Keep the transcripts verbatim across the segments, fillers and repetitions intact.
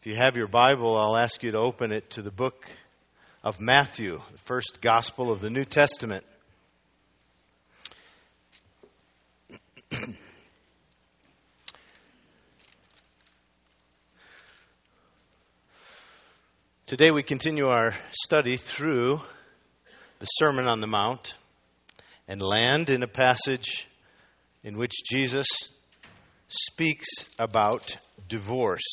If you have your Bible, I'll ask you to open it to the book of Matthew, the first gospel of the New Testament. Today we continue our study through the Sermon on the Mount and land in a passage in which Jesus speaks about divorce.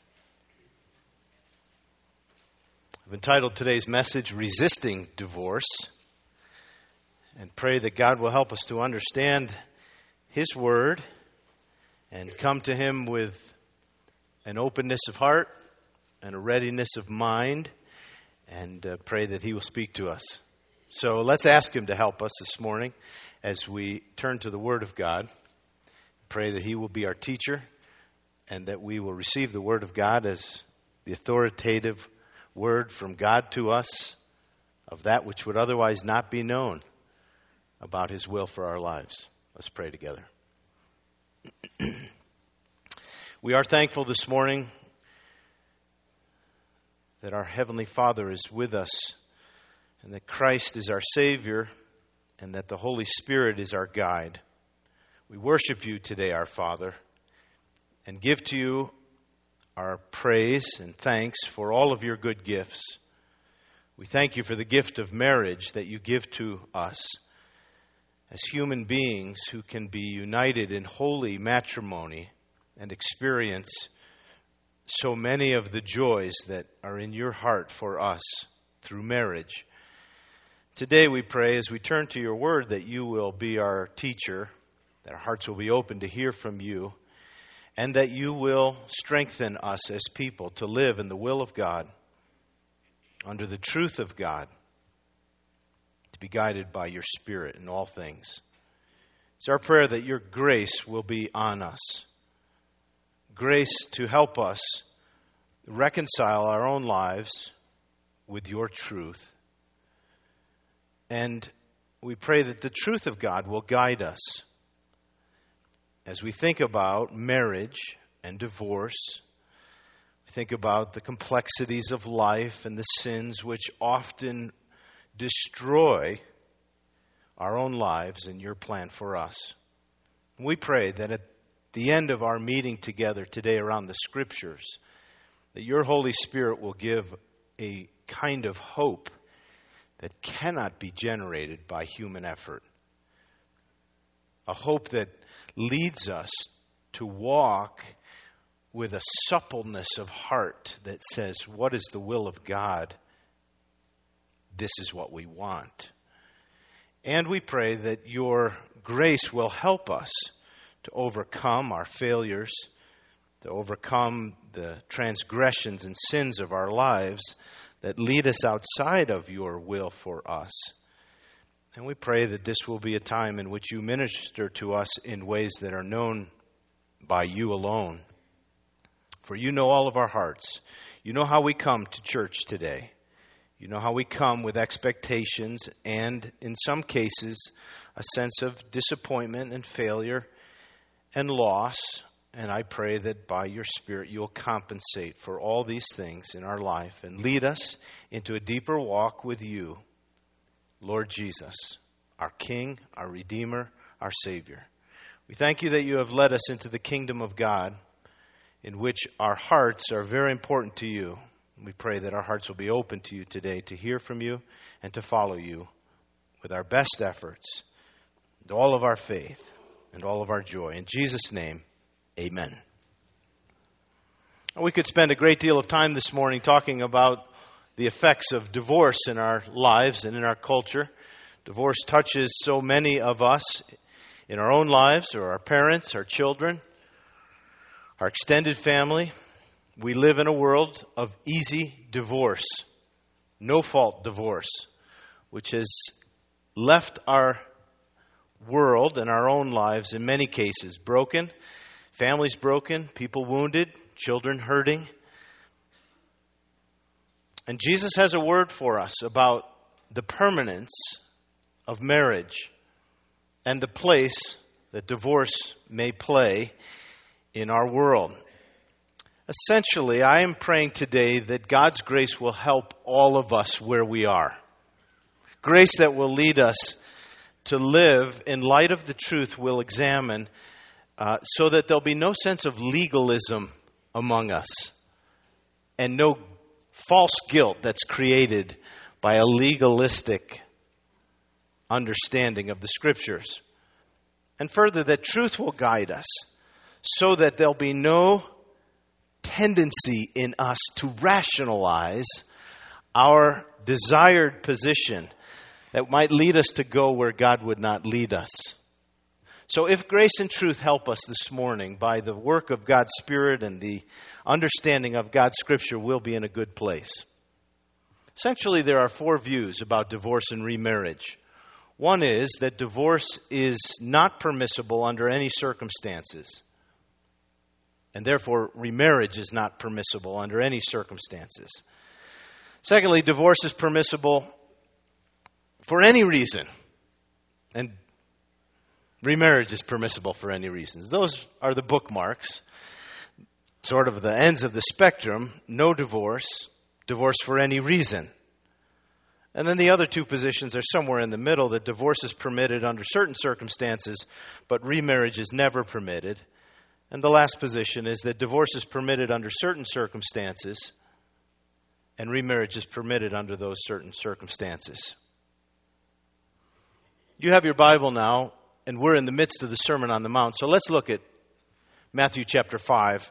I've entitled today's message, Resisting Divorce, and pray that God will help us to understand His Word and come to Him with an openness of heart and a readiness of mind, and uh, pray that He will speak to us. So let's ask Him to help us this morning as we turn to the Word of God. Pray that He will be our teacher and that we will receive the Word of God as the authoritative Word from God to us of that which would otherwise not be known about His will for our lives. Let's pray together. We are thankful this morning that our Heavenly Father is with us and that Christ is our Savior and that the Holy Spirit is our guide. We worship You today, our Father, and give to You our praise and thanks for all of Your good gifts. We thank You for the gift of marriage that You give to us as human beings who can be united in holy matrimony and experience so many of the joys that are in Your heart for us through marriage. Today we pray as we turn to Your Word that You will be our teacher, that our hearts will be open to hear from You, and that You will strengthen us as people to live in the will of God, under the truth of God, to be guided by Your Spirit in all things. It's our prayer that Your grace will be on us. Grace to help us reconcile our own lives with Your truth. And we pray that the truth of God will guide us as we think about marriage and divorce. We think about the complexities of life and the sins which often destroy our own lives and Your plan for us. We pray that at the end of our meeting together today around the Scriptures, that Your Holy Spirit will give a kind of hope that cannot be generated by human effort. A hope that leads us to walk with a suppleness of heart that says, what is the will of God? This is what we want. And we pray that Your grace will help us to overcome our failures, to overcome the transgressions and sins of our lives that lead us outside of Your will for us. And we pray that this will be a time in which You minister to us in ways that are known by You alone. For You know all of our hearts. You know how we come to church today. You know how we come with expectations and, in some cases, a sense of disappointment and failure and loss. And I pray that by Your Spirit You'll compensate for all these things in our life and lead us into a deeper walk with You, Lord Jesus, our King, our Redeemer, our Savior. We thank You that You have led us into the kingdom of God, in which our hearts are very important to You. We pray that our hearts will be open to You today to hear from You and to follow You with our best efforts, and all of our faith and all of our joy. In Jesus' name, amen. We could spend a great deal of time this morning talking about the effects of divorce in our lives and in our culture. Divorce touches so many of us in our own lives, or our parents, our children, our extended family. We live in a world of easy divorce, no-fault divorce, which has left our world and our own lives in many cases broken, families broken, people wounded, children hurting. And Jesus has a word for us about the permanence of marriage and the place that divorce may play in our world. Essentially, I am praying today that God's grace will help all of us where we are. Grace that will lead us to live in light of the truth we'll examine, uh, so that there'll be no sense of legalism among us and no false guilt that's created by a legalistic understanding of the Scriptures. And further, that truth will guide us so that there'll be no tendency in us to rationalize our desired position that might lead us to go where God would not lead us. So if grace and truth help us this morning by the work of God's Spirit and the understanding of God's Scripture, we'll be in a good place. Essentially, there are four views about divorce and remarriage. One is that divorce is not permissible under any circumstances, and therefore remarriage is not permissible under any circumstances. Secondly, divorce is permissible for any reason, and remarriage is permissible for any reasons. Those are the bookmarks, sort of the ends of the spectrum. No divorce, divorce for any reason. And then the other two positions are somewhere in the middle, that divorce is permitted under certain circumstances, but remarriage is never permitted. And the last position is that divorce is permitted under certain circumstances, and remarriage is permitted under those certain circumstances. You have your Bible now, and we're in the midst of the Sermon on the Mount. So let's look at Matthew chapter five,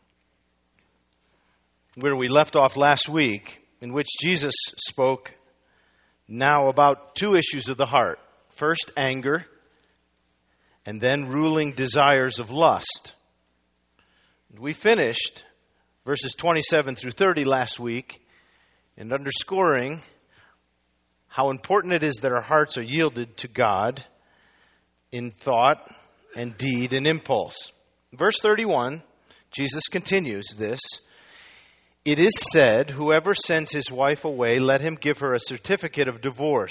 where we left off last week, in which Jesus spoke now about two issues of the heart. First, anger, and then ruling desires of lust. We finished verses twenty-seven through thirty last week in underscoring how important it is that our hearts are yielded to God in thought and deed and impulse. Verse thirty-one, Jesus continues this. It is said, whoever sends his wife away, let him give her a certificate of divorce.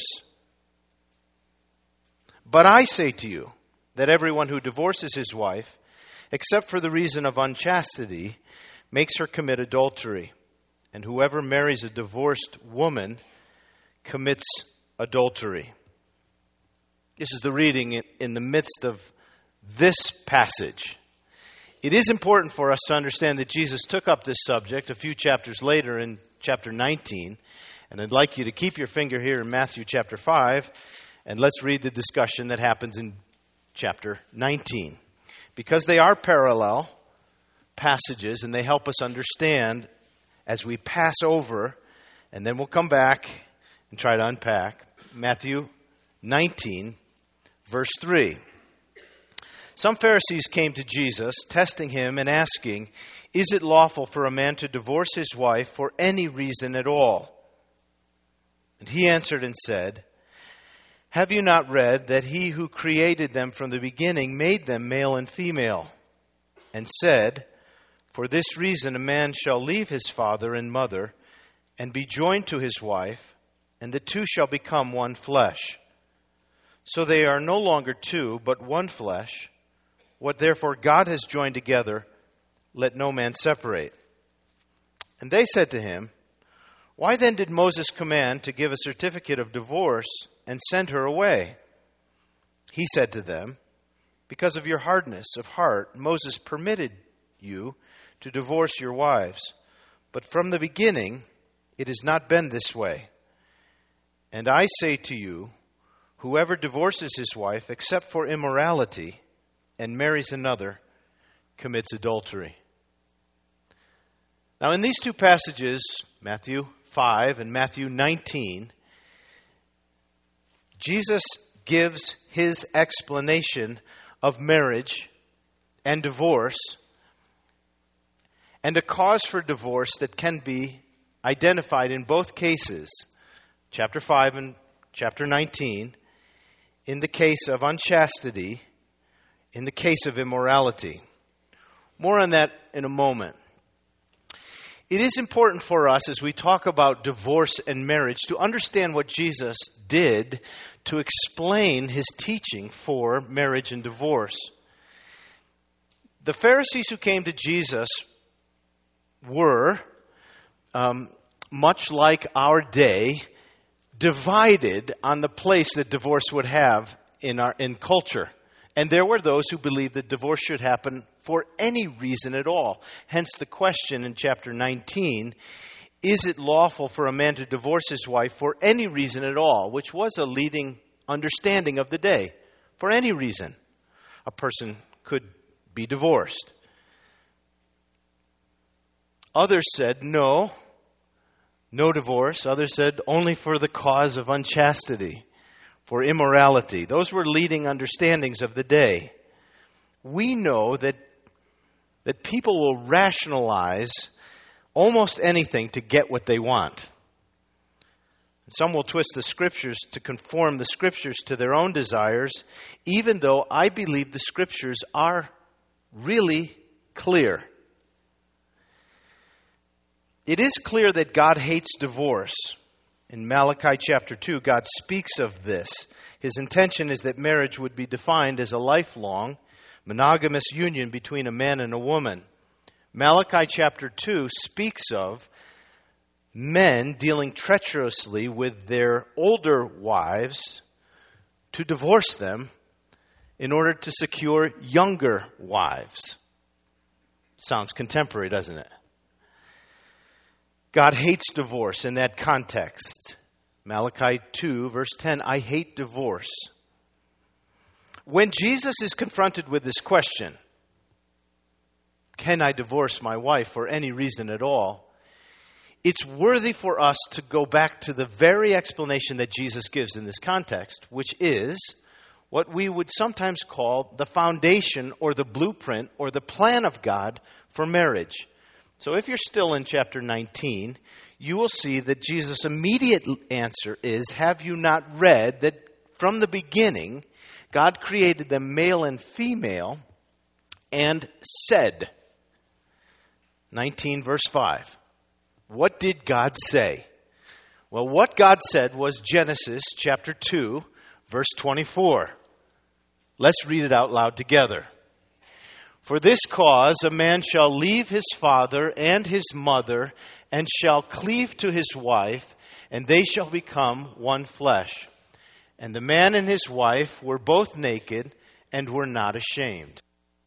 But I say to you that everyone who divorces his wife, except for the reason of unchastity, makes her commit adultery. And whoever marries a divorced woman commits adultery. This is the reading in the midst of this passage. It is important for us to understand that Jesus took up this subject a few chapters later in chapter nineteen. And I'd like you to keep your finger here in Matthew chapter five, and let's read the discussion that happens in chapter nineteen. Because they are parallel passages, and they help us understand as we pass over, and then we'll come back and try to unpack Matthew nineteen, verse three. Some Pharisees came to Jesus, testing him and asking, is it lawful for a man to divorce his wife for any reason at all? And he answered and said, have you not read that he who created them from the beginning made them male and female, and said, for this reason a man shall leave his father and mother and be joined to his wife, and the two shall become one flesh. So they are no longer two, but one flesh. What therefore God has joined together, let no man separate. And they said to him, why then did Moses command to give a certificate of divorce and send her away? He said to them, because of your hardness of heart, Moses permitted you to divorce your wives. But from the beginning, it has not been this way. And I say to you, whoever divorces his wife except for immorality and marries another commits adultery. Now in these two passages, Matthew five and Matthew nineteen, Jesus gives his explanation of marriage and divorce and a cause for divorce that can be identified in both cases, chapter five and chapter nineteen, in the case of unchastity, in the case of immorality. More on that in a moment. It is important for us as we talk about divorce and marriage to understand what Jesus did to explain his teaching for marriage and divorce. The Pharisees who came to Jesus were, um, much like our day, divided on the place that divorce would have in our in culture. And there were those who believed that divorce should happen for any reason at all. Hence the question in chapter nineteen, is it lawful for a man to divorce his wife for any reason at all? Which was a leading understanding of the day. For any reason, a person could be divorced. Others said, no, no divorce. Others said, only for the cause of unchastity, for immorality. Those were leading understandings of the day. We know that, that people will rationalize almost anything to get what they want. Some will twist the Scriptures to conform the Scriptures to their own desires, even though I believe the Scriptures are really clear. It is clear that God hates divorce. In Malachi chapter two, God speaks of this. His intention is that marriage would be defined as a lifelong, monogamous union between a man and a woman. Malachi chapter two speaks of men dealing treacherously with their older wives to divorce them in order to secure younger wives. Sounds contemporary, doesn't it? God hates divorce in that context. Malachi two, verse ten, I hate divorce. When Jesus is confronted with this question, can I divorce my wife for any reason at all? It's worthy for us to go back to the very explanation that Jesus gives in this context, which is what we would sometimes call the foundation or the blueprint or the plan of God for marriage. So if you're still in chapter nineteen, you will see that Jesus' immediate answer is, have you not read that from the beginning, God created them male and female and said, nineteen verse five. What did God say? Well, what God said was Genesis chapter two, verse twenty-four. Let's read it out loud together. For this cause a man shall leave his father and his mother, and shall cleave to his wife, and they shall become one flesh. And the man and his wife were both naked, and were not ashamed.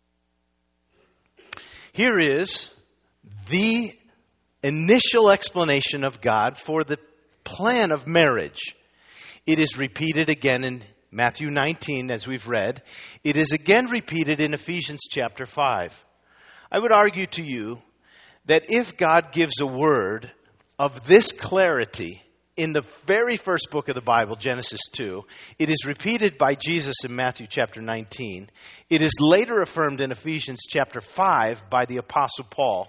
Here is the initial explanation of God for the plan of marriage. It is repeated again in Matthew nineteen, as we've read. It is again repeated in Ephesians chapter five. I would argue to you that if God gives a word of this clarity in the very first book of the Bible, Genesis two, it is repeated by Jesus in Matthew chapter nineteen. It is later affirmed in Ephesians chapter five by the Apostle Paul.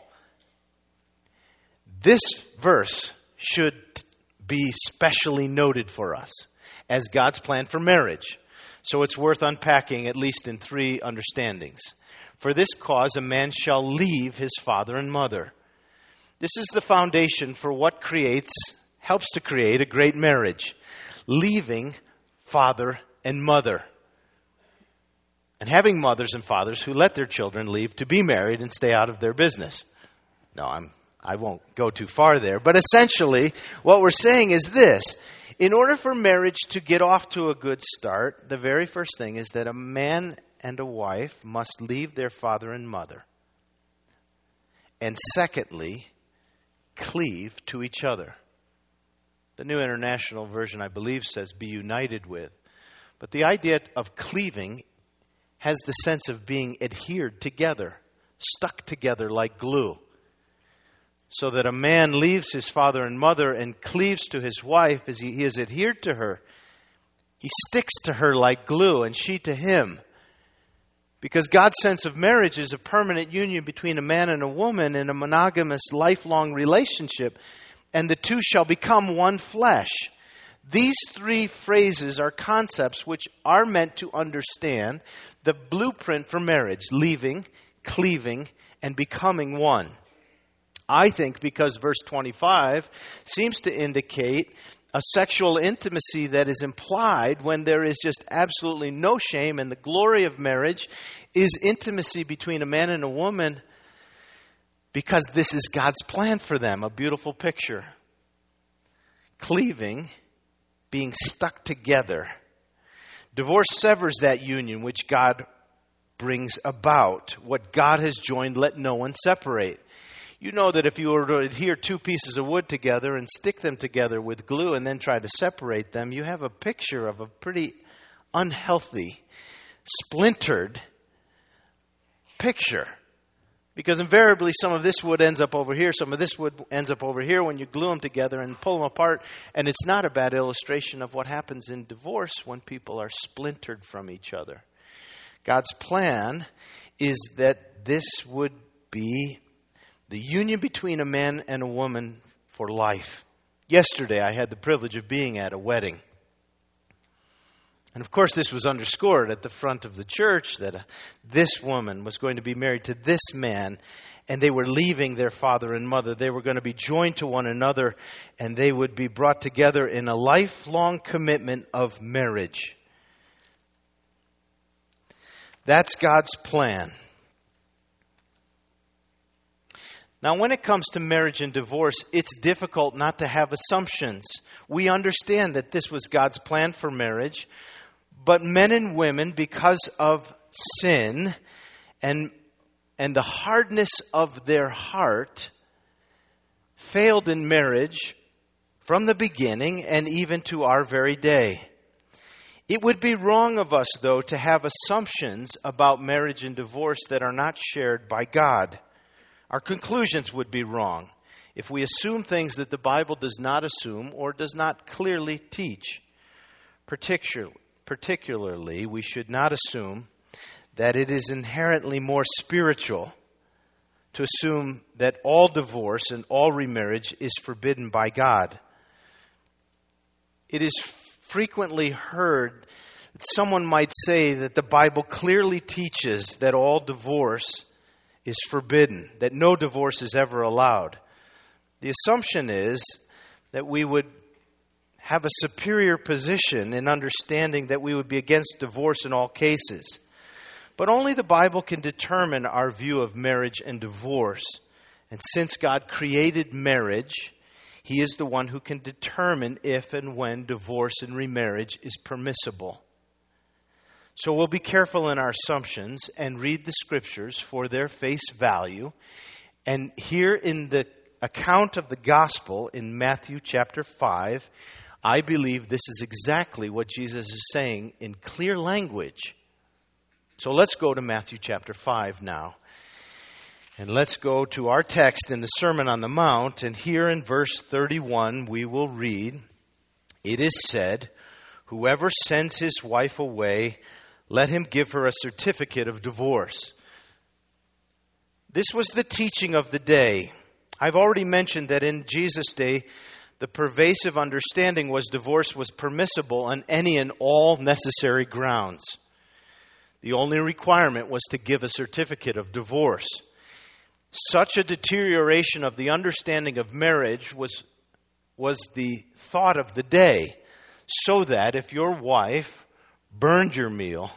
This verse should be specially noted for us as God's plan for marriage. So it's worth unpacking at least in three understandings. For this cause a man shall leave his father and mother. This is the foundation for what creates, helps to create a great marriage. Leaving father and mother. And having mothers and fathers who let their children leave to be married and stay out of their business. No, I'm I won't go too far there. But essentially, what we're saying is this. In order for marriage to get off to a good start, the very first thing is that a man and a wife must leave their father and mother. And secondly, cleave to each other. The New International Version, I believe, says be united with. But the idea of cleaving has the sense of being adhered together, stuck together like glue. So that a man leaves his father and mother and cleaves to his wife as he, he is adhered to her. He sticks to her like glue and she to him. Because God's sense of marriage is a permanent union between a man and a woman in a monogamous lifelong relationship. And the two shall become one flesh. These three phrases are concepts which are meant to understand the blueprint for marriage. Leaving, cleaving, and becoming one. I think because verse twenty-five seems to indicate a sexual intimacy that is implied when there is just absolutely no shame, and the glory of marriage is intimacy between a man and a woman Because this is God's plan for them, a beautiful picture. Cleaving, being stuck together. Divorce severs that union which God brings about. What God has joined, let no one separate. You know that if you were to adhere two pieces of wood together and stick them together with glue and then try to separate them, you have a picture of a pretty unhealthy, splintered picture. Because invariably some of this wood ends up over here, some of this wood ends up over here when you glue them together and pull them apart. And it's not a bad illustration of what happens in divorce when people are splintered from each other. God's plan is that this would be the union between a man and a woman for life. Yesterday I had the privilege of being at a wedding. And of course, this was underscored at the front of the church that uh, this woman was going to be married to this man, and they were leaving their father and mother. They were going to be joined to one another, and they would be brought together in a lifelong commitment of marriage. That's God's plan. Now, when it comes to marriage and divorce, it's difficult not to have assumptions. We understand that this was God's plan for marriage. But men and women, because of sin and, and the hardness of their heart, failed in marriage from the beginning and even to our very day. It would be wrong of us, though, to have assumptions about marriage and divorce that are not shared by God. Our conclusions would be wrong if we assume things that the Bible does not assume or does not clearly teach. Particularly, Particularly, we should not assume that it is inherently more spiritual to assume that all divorce and all remarriage is forbidden by God. It is frequently heard that someone might say that the Bible clearly teaches that all divorce is forbidden, that no divorce is ever allowed. The assumption is that we would have a superior position in understanding that we would be against divorce in all cases. But only the Bible can determine our view of marriage and divorce. And since God created marriage, He is the one who can determine if and when divorce and remarriage is permissible. So we'll be careful in our assumptions and read the Scriptures for their face value. And here in the account of the gospel in Matthew chapter five, I believe this is exactly what Jesus is saying in clear language. So let's go to Matthew chapter five now. And let's go to our text in the Sermon on the Mount. And here in verse thirty-one we will read, "It is said, whoever sends his wife away, let him give her a certificate of divorce." This was the teaching of the day. I've already mentioned that in Jesus' day, the pervasive understanding was divorce was permissible on any and all necessary grounds. The only requirement was to give a certificate of divorce. Such a deterioration of the understanding of marriage was, was the thought of the day, so that if your wife burned your meal,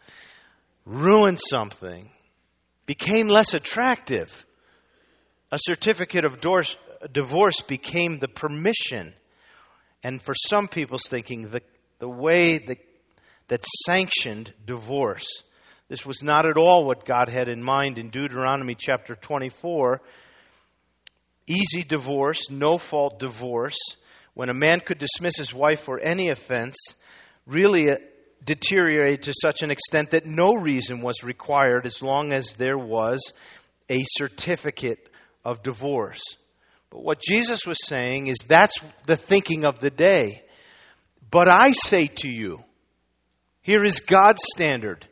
ruined something, became less attractive, a certificate of divorce Divorce became the permission, and for some people's thinking, the, the way that, that sanctioned divorce. This was not at all what God had in mind in Deuteronomy chapter twenty-four. Easy divorce, no-fault divorce, when a man could dismiss his wife for any offense, really deteriorated to such an extent that no reason was required as long as there was a certificate of divorce. But what Jesus was saying is that's the thinking of the day. But I say to you, here is God's standard.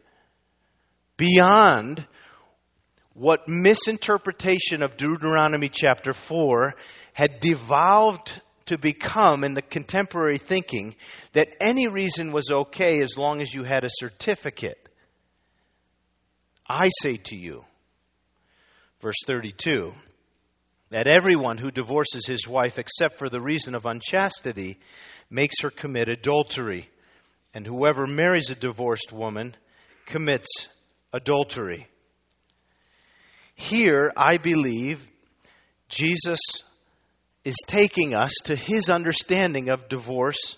Beyond what misinterpretation of Deuteronomy chapter four had devolved to become in the contemporary thinking, that any reason was okay as long as you had a certificate. I say to you, verse thirty-two, that everyone who divorces his wife except for the reason of unchastity makes her commit adultery. And whoever marries a divorced woman commits adultery. Here, I believe, Jesus is taking us to his understanding of divorce.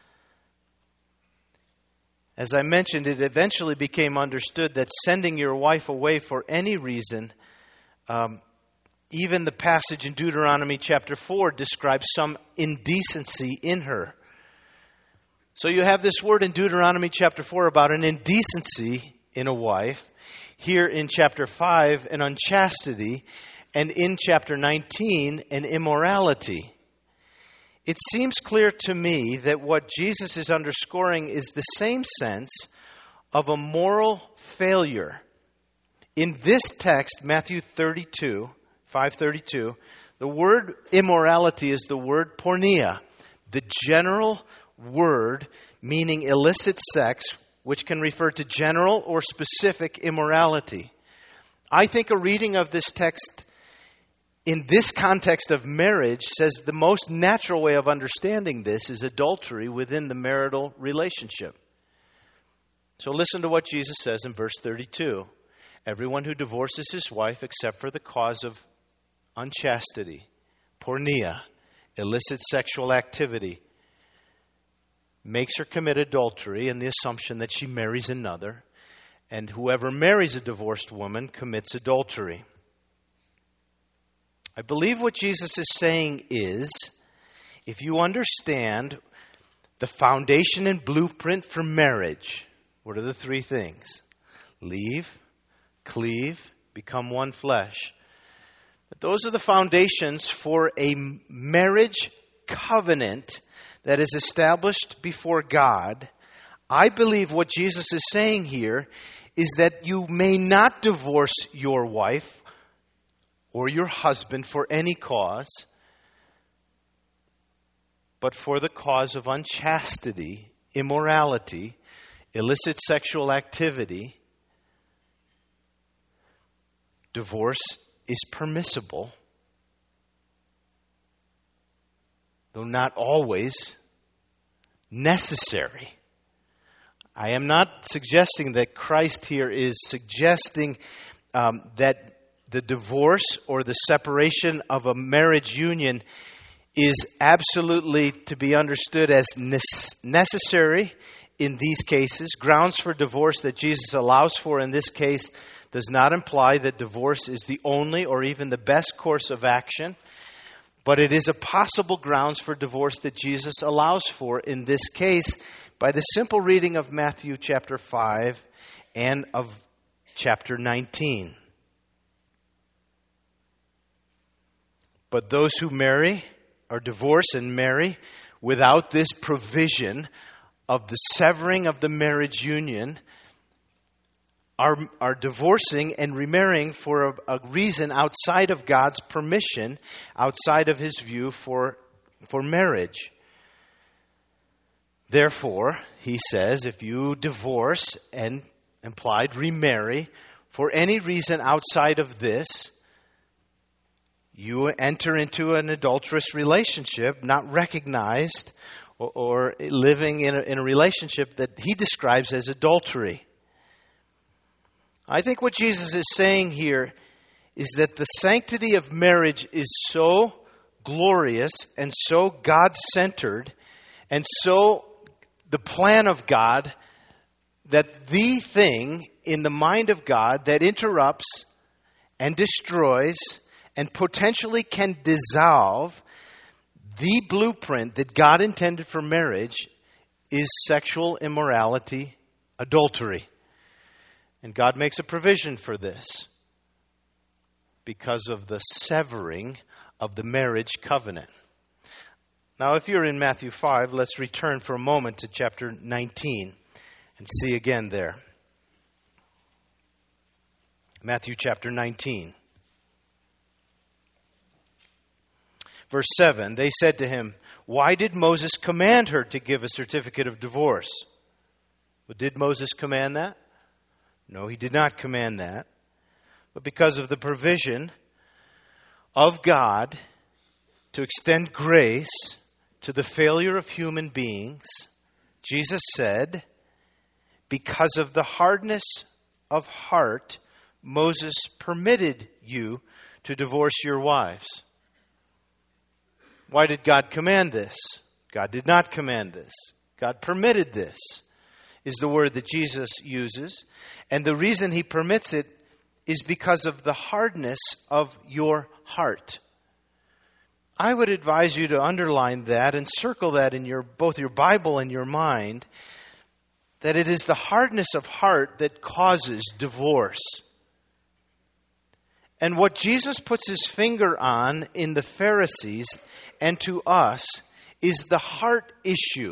As I mentioned, it eventually became understood that sending your wife away for any reason, um, even the passage in Deuteronomy chapter four describes some indecency in her. So you have this word in Deuteronomy chapter four about an indecency in a wife. Here in chapter five, an unchastity. And in chapter nineteen, an immorality. It seems clear to me that what Jesus is underscoring is the same sense of a moral failure. In this text, Matthew thirty-two, five thirty-two, the word immorality is the word porneia, the general word meaning illicit sex, which can refer to general or specific immorality. I think a reading of this text in this context of marriage says the most natural way of understanding this is adultery within the marital relationship. So listen to what Jesus says in verse thirty-two. Everyone who divorces his wife except for the cause of unchastity, porneia, illicit sexual activity, makes her commit adultery in the assumption that she marries another. And whoever marries a divorced woman commits adultery. I believe what Jesus is saying is, if you understand the foundation and blueprint for marriage, what are the three things? Leave, cleave, become one flesh. But those are the foundations for a marriage covenant that is established before God. I believe what Jesus is saying here is that you may not divorce your wife or your husband for any cause, but for the cause of unchastity, immorality, illicit sexual activity. Divorce is permissible, though not always necessary. I am not suggesting that Christ here is suggesting um, that the divorce or the separation of a marriage union is absolutely to be understood as necessary in these cases. Grounds for divorce that Jesus allows for in this case does not imply that divorce is the only or even the best course of action, but it is a possible grounds for divorce that Jesus allows for in this case by the simple reading of Matthew chapter five and of chapter nineteen. But those who marry or divorce and marry without this provision of the severing of the marriage union are, are divorcing and remarrying for a, a reason outside of God's permission, outside of his view for, for marriage. Therefore, he says, if you divorce and implied remarry for any reason outside of this, you enter into an adulterous relationship, not recognized, or, or living in a, in a relationship that he describes as adultery. I think what Jesus is saying here is that the sanctity of marriage is so glorious and so God-centered and so the plan of God that the thing in the mind of God that interrupts and destroys and potentially can dissolve the blueprint that God intended for marriage is sexual immorality, adultery. And God makes a provision for this because of the severing of the marriage covenant. Now, if you're in Matthew five, let's return for a moment to chapter nineteen and see again there. Matthew chapter nineteen. Verse seven, they said to him, why did Moses command her to give a certificate of divorce? Well, did Moses command that? No, he did not command that. But because of the provision of God to extend grace to the failure of human beings, Jesus said, because of the hardness of heart, Moses permitted you to divorce your wives. Why did God command this? God did not command this. God permitted this, is the word that Jesus uses. And the reason he permits it is because of the hardness of your heart. I would advise you to underline that and circle that in your both your Bible and your mind, that it is the hardness of heart that causes divorce. And what Jesus puts his finger on in the Pharisees and to us is the heart issue,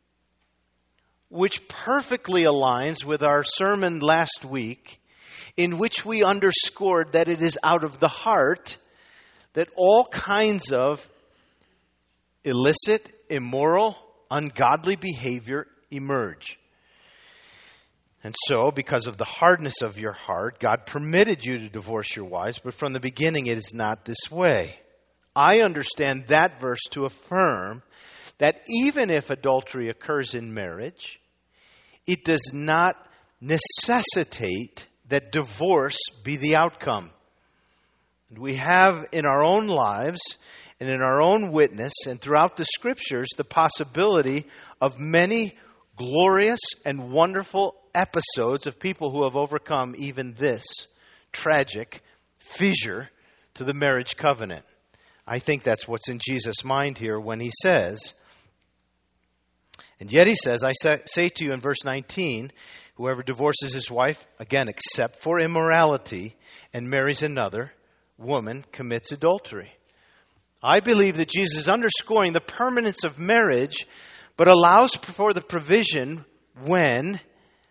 which perfectly aligns with our sermon last week, in which we underscored that it is out of the heart that all kinds of illicit, immoral, ungodly behavior emerge. And so, because of the hardness of your heart, God permitted you to divorce your wives, but from the beginning it is not this way. I understand that verse to affirm that even if adultery occurs in marriage, it does not necessitate that divorce be the outcome. We have in our own lives and in our own witness and throughout the Scriptures the possibility of many glorious and wonderful episodes of people who have overcome even this tragic fissure to the marriage covenant. I think that's what's in Jesus' mind here when he says, and yet he says, I say to you in verse nineteen, whoever divorces his wife, again, except for immorality, and marries another woman, commits adultery. I believe that Jesus is underscoring the permanence of marriage, but allows for the provision when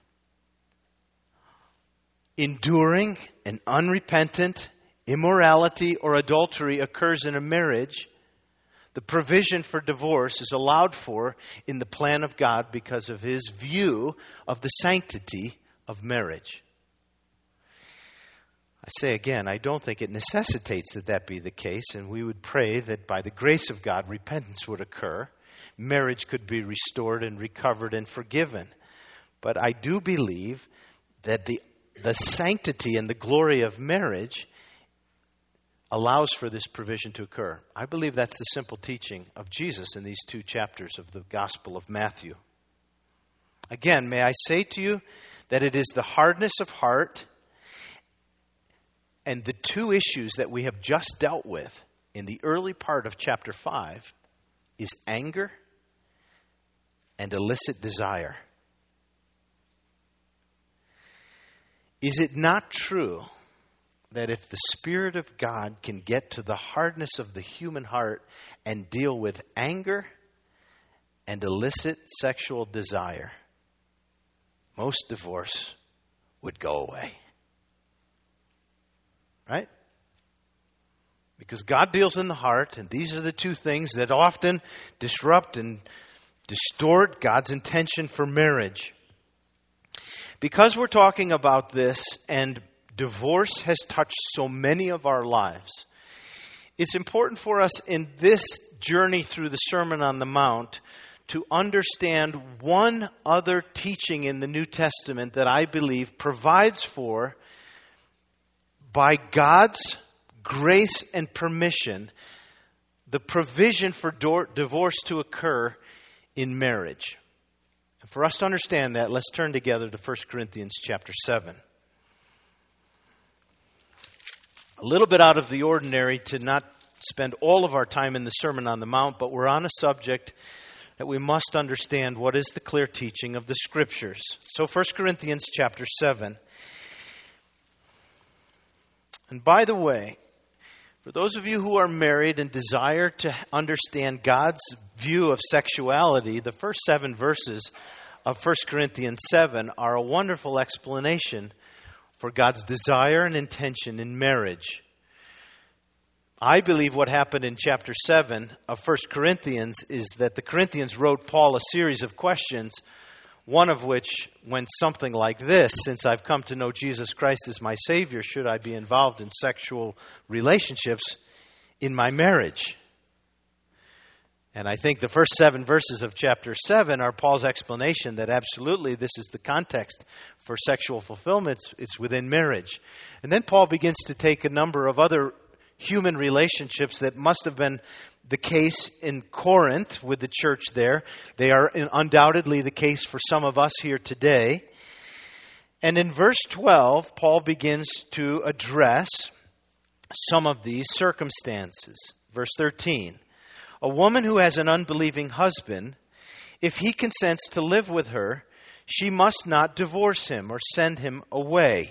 enduring and unrepentant immorality or adultery occurs in a marriage. The provision for divorce is allowed for in the plan of God because of his view of the sanctity of marriage. I say again, I don't think it necessitates that that be the case, and we would pray that by the grace of God, repentance would occur, marriage could be restored and recovered and forgiven. But I do believe that the, the sanctity and the glory of marriage allows for this provision to occur. I believe that's the simple teaching of Jesus in these two chapters of the Gospel of Matthew. Again, may I say to you that it is the hardness of heart and the two issues that we have just dealt with in the early part of chapter five is anger and illicit desire. Is it not true that if the Spirit of God can get to the hardness of the human heart and deal with anger and illicit sexual desire, most divorce would go away? Right? Because God deals in the heart, and these are the two things that often disrupt and distort God's intention for marriage. Because we're talking about this, and divorce has touched so many of our lives, it's important for us in this journey through the Sermon on the Mount to understand one other teaching in the New Testament that I believe provides for, by God's grace and permission, the provision for do- divorce to occur in marriage. And for us to understand that, let's turn together to First Corinthians chapter seven. A little bit out of the ordinary to not spend all of our time in the Sermon on the Mount, but we're on a subject that we must understand what is the clear teaching of the Scriptures. So First Corinthians chapter seven. And by the way, for those of you who are married and desire to understand God's view of sexuality, the first seven verses of First Corinthians seven are a wonderful explanation for God's desire and intention in marriage. I believe what happened in chapter seven of First Corinthians is that the Corinthians wrote Paul a series of questions, one of which went something like this: since I've come to know Jesus Christ as my Savior, should I be involved in sexual relationships in my marriage? And I think the first seven verses of chapter seven are Paul's explanation that absolutely this is the context for sexual fulfillment. It's, it's within marriage. And then Paul begins to take a number of other human relationships that must have been the case in Corinth with the church there. They are undoubtedly the case for some of us here today. And in verse twelve, Paul begins to address some of these circumstances. Verse thirteen. A woman who has an unbelieving husband, if he consents to live with her, she must not divorce him or send him away.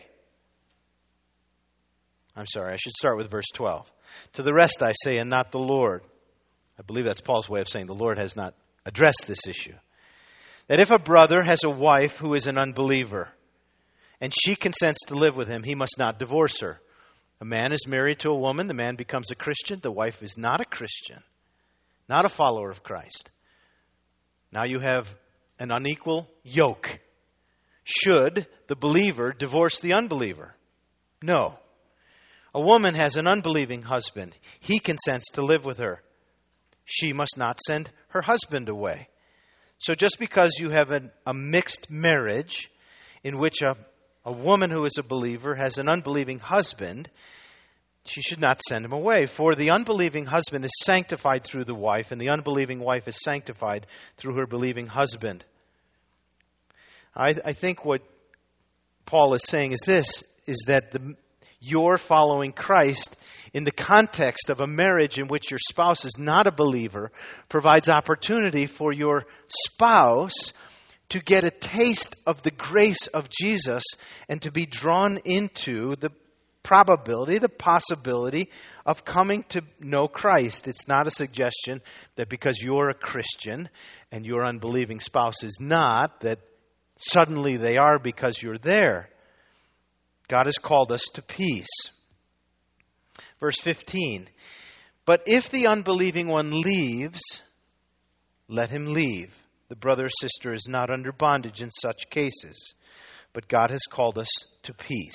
I'm sorry, I should start with verse twelve. To the rest I say, and not the Lord. I believe that's Paul's way of saying the Lord has not addressed this issue. That if a brother has a wife who is an unbeliever, and she consents to live with him, he must not divorce her. A man is married to a woman, the man becomes a Christian, the wife is not a Christian. Not a follower of Christ. Now you have an unequal yoke. Should the believer divorce the unbeliever? No. A woman has an unbelieving husband. He consents to live with her. She must not send her husband away. So just because you have an, a mixed marriage in which a, a woman who is a believer has an unbelieving husband, she should not send him away. For the unbelieving husband is sanctified through the wife, and the unbelieving wife is sanctified through her believing husband. I, I think what Paul is saying is this, is that the, you're following Christ in the context of a marriage in which your spouse is not a believer provides opportunity for your spouse to get a taste of the grace of Jesus and to be drawn into the probability, the possibility of coming to know Christ. It's not a suggestion that because you're a Christian and your unbelieving spouse is not, that suddenly they are because you're there. God has called us to peace. Verse fifteen. But if the unbelieving one leaves, let him leave. The brother or sister is not under bondage in such cases, but God has called us to peace.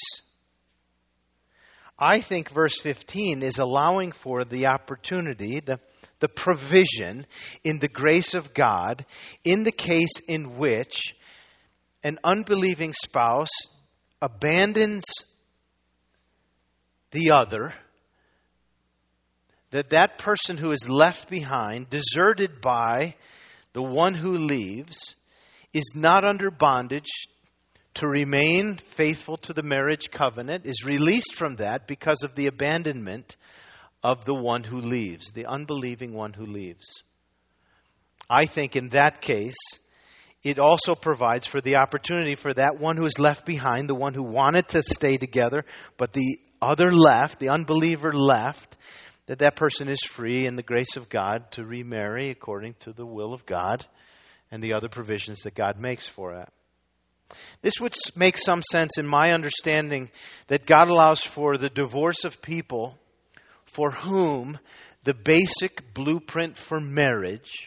I think verse fifteen is allowing for the opportunity, the, the provision in the grace of God in the case in which an unbelieving spouse abandons the other, that that person who is left behind, deserted by the one who leaves, is not under bondage to remain faithful to the marriage covenant, is released from that because of the abandonment of the one who leaves, the unbelieving one who leaves. I think in that case, it also provides for the opportunity for that one who is left behind, the one who wanted to stay together, but the other left, the unbeliever left, that that person is free in the grace of God to remarry according to the will of God and the other provisions that God makes for it. This would make some sense in my understanding that God allows for the divorce of people for whom the basic blueprint for marriage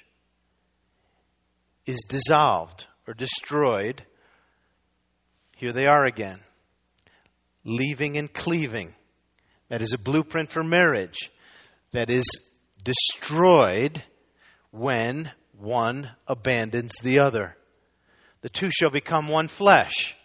is dissolved or destroyed. Here they are again. Leaving and cleaving. That is a blueprint for marriage that is destroyed when one abandons the other. The two shall become one flesh.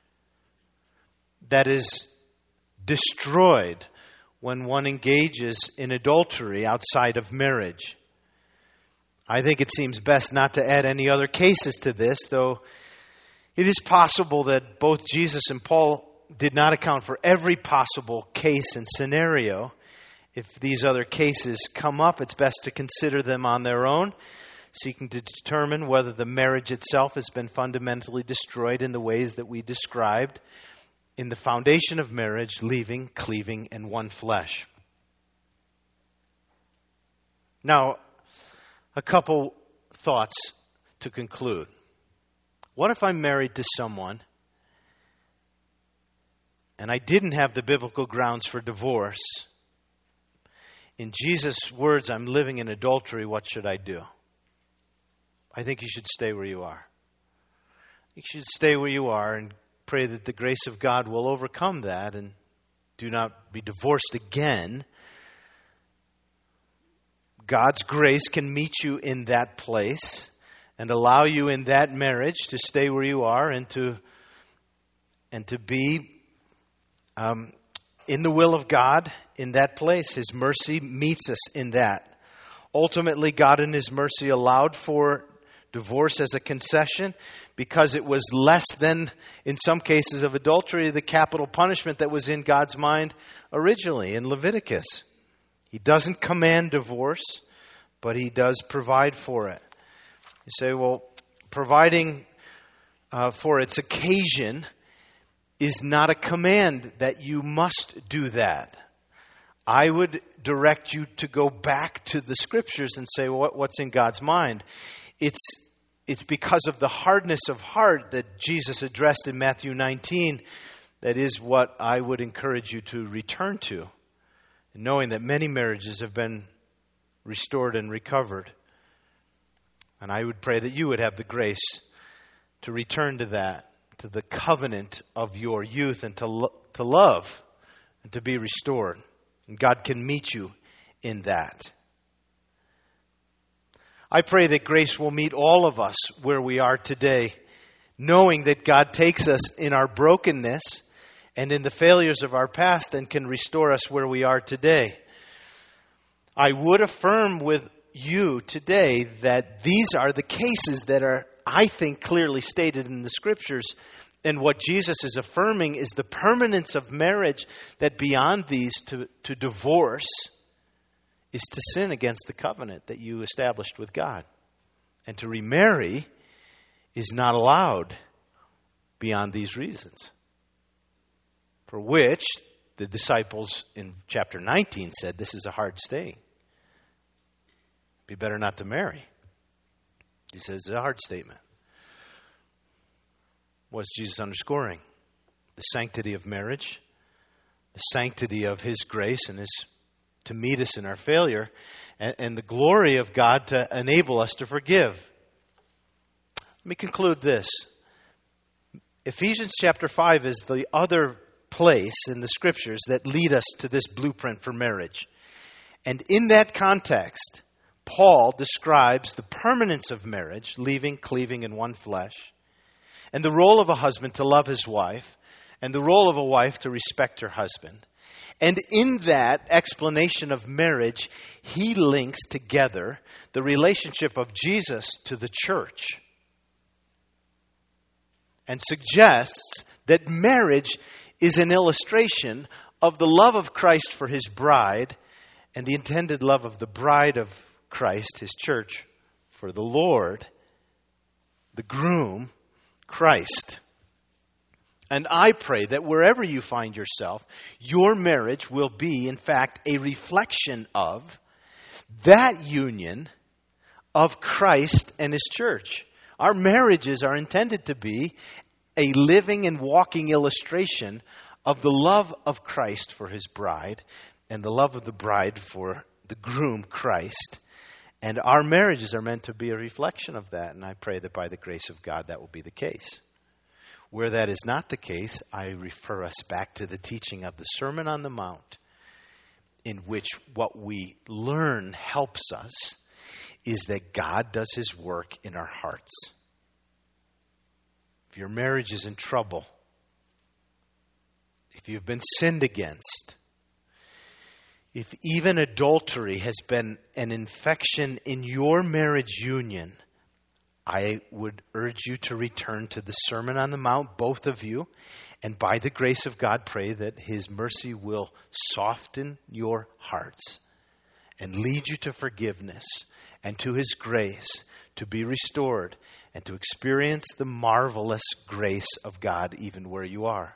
That is destroyed when one engages in adultery outside of marriage. I think it seems best not to add any other cases to this, though it is possible that both Jesus and Paul did not account for every possible case and scenario. If these other cases come up, it's best to consider them on their own, seeking to determine whether the marriage itself has been fundamentally destroyed in the ways that we described in the foundation of marriage, leaving, cleaving, and one flesh. Now, a couple thoughts to conclude. What if I'm married to someone and I didn't have the biblical grounds for divorce? In Jesus' words, I'm living in adultery. What should I do? I think you should stay where you are. You should stay where you are and pray that the grace of God will overcome that and do not be divorced again. God's grace can meet you in that place and allow you in that marriage to stay where you are and to and to be um, in the will of God in that place. His mercy meets us in that. Ultimately, God in His mercy allowed for divorce as a concession because it was less than, in some cases of adultery, the capital punishment that was in God's mind originally in Leviticus. He doesn't command divorce, but He does provide for it. You say, well, providing uh, for its occasion is not a command that you must do that. I would direct you to go back to the Scriptures and say, well, what, what's in God's mind? It's it's because of the hardness of heart that Jesus addressed in Matthew nineteen. That is what I would encourage you to return to, knowing that many marriages have been restored and recovered. And I would pray that you would have the grace to return to that, to the covenant of your youth, and to lo- to love and to be restored. And God can meet you in that. I pray that grace will meet all of us where we are today, knowing that God takes us in our brokenness and in the failures of our past and can restore us where we are today. I would affirm with you today that these are the cases that are, I think, clearly stated in the Scriptures. And what Jesus is affirming is the permanence of marriage, that beyond these, to, to divorce is to sin against the covenant that you established with God. And to remarry is not allowed beyond these reasons, for which the disciples in chapter nineteen said this is a hard staying. Be better not to marry. He says it's a hard statement. What's Jesus underscoring? The sanctity of marriage, the sanctity of His grace and His to meet us in our failure, and, and the glory of God to enable us to forgive. Let me conclude this. Ephesians chapter five is the other place in the Scriptures that lead us to this blueprint for marriage. And in that context, Paul describes the permanence of marriage, leaving, cleaving in one flesh, and the role of a husband to love his wife, and the role of a wife to respect her husband. And in that explanation of marriage, he links together the relationship of Jesus to the church and suggests that marriage is an illustration of the love of Christ for His bride and the intended love of the bride of Christ, His church, for the Lord, the groom, Christ. And I pray that wherever you find yourself, your marriage will be, in fact, a reflection of that union of Christ and His church. Our marriages are intended to be a living and walking illustration of the love of Christ for His bride and the love of the bride for the groom, Christ. And our marriages are meant to be a reflection of that. And I pray that by the grace of God, that will be the case. Where that is not the case, I refer us back to the teaching of the Sermon on the Mount, in which what we learn helps us is that God does His work in our hearts. If your marriage is in trouble, if you've been sinned against, if even adultery has been an infection in your marriage union, I would urge you to return to the Sermon on the Mount, both of you, and by the grace of God, pray that His mercy will soften your hearts and lead you to forgiveness and to His grace to be restored and to experience the marvelous grace of God even where you are.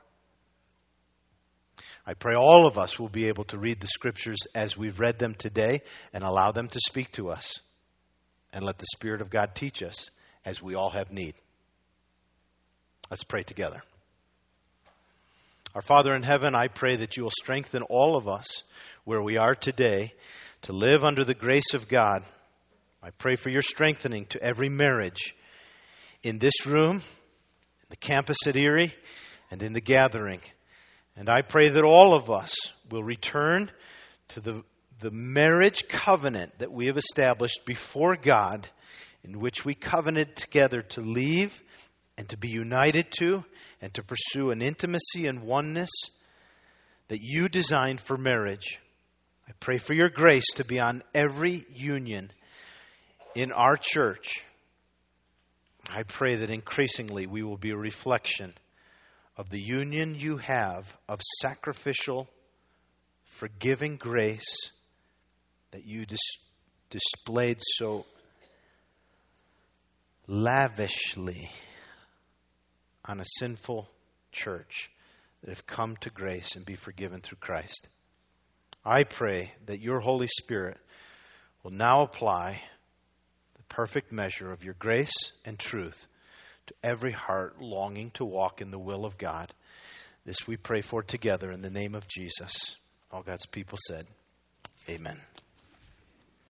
I pray all of us will be able to read the Scriptures as we've read them today and allow them to speak to us. And let the Spirit of God teach us as we all have need. Let's pray together. Our Father in heaven, I pray that you will strengthen all of us where we are today to live under the grace of God. I pray for your strengthening to every marriage in this room, in the campus at Erie, and in the gathering. And I pray that all of us will return to the, the marriage covenant that we have established before God, in which we covenanted together to leave and to be united to and to pursue an intimacy and oneness that you designed for marriage. I pray for your grace to be on every union in our church. I pray that increasingly we will be a reflection of the union you have of sacrificial, forgiving grace that you dis- displayed so lavishly on a sinful church that have come to grace and be forgiven through Christ. I pray that your Holy Spirit will now apply the perfect measure of your grace and truth to every heart longing to walk in the will of God. This we pray for together in the name of Jesus. All God's people said, amen.